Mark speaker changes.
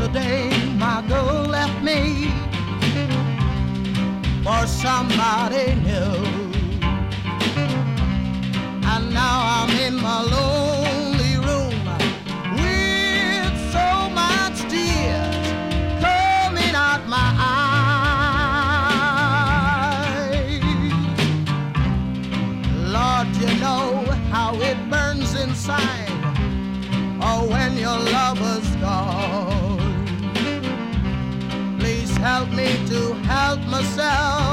Speaker 1: day my girl left me for somebody new, and now I'm in my lonely room with so much tears coming out my eyes. Lord, you know how it burns inside, or when your lover's gone. Please help me to help myself.